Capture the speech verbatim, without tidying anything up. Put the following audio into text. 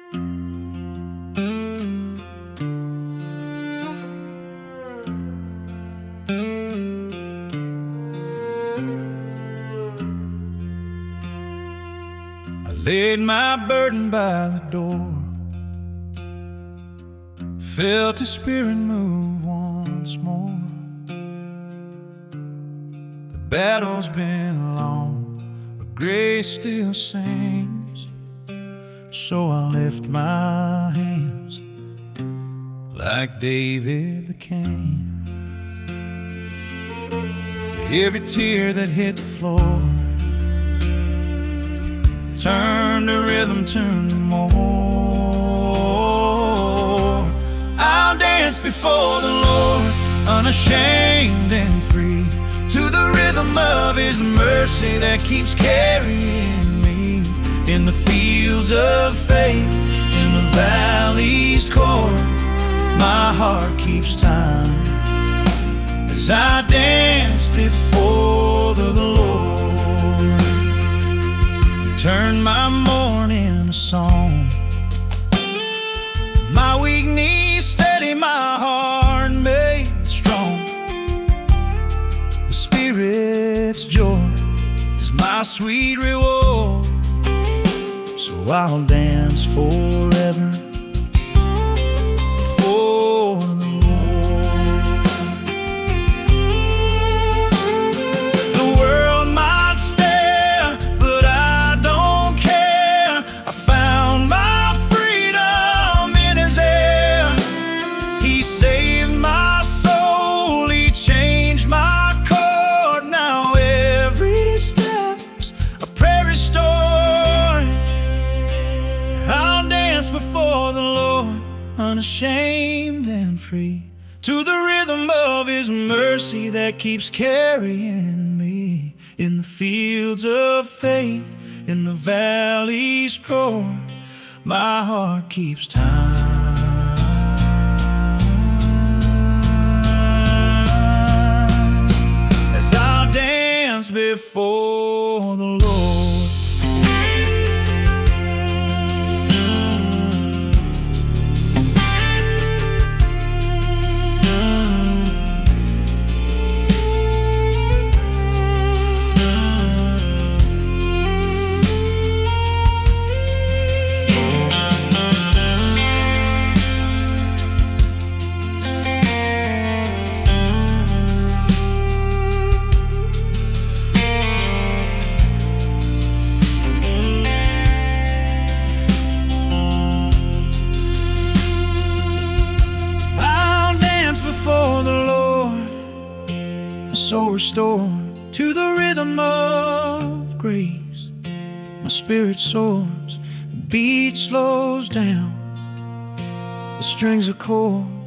I laid my burden by the door, felt His Spirit move once more. The battle's been long, but grace still sings. So I lift my hands like David the king. Every tear that hit the floor turned to rhythm, tune to more. I'll dance before the Lord, unashamed and free, to the rhythm of His mercy that keeps carrying me. In the fields of faith, in the valley's core, my heart keeps time as I dance before the Lord. He turned my mourning to song, my weak knees steady, my heart made strong. The Spirit's joy is my sweet reward, so I'll dance forever before the Lord. The world might stare, but I don't care. I found my freedom in His air. He saved my soul, He changed my chord. Now every step's a prayer restored. I'll dance before the Lord, unashamed and free, to the rhythm of His mercy that keeps carrying me. In the fields of faith, in the valley's roar, my heart keeps time as I dance before the Lord. So restored to the rhythm of grace, my spirit soars, the beat slows down, the strings are cold.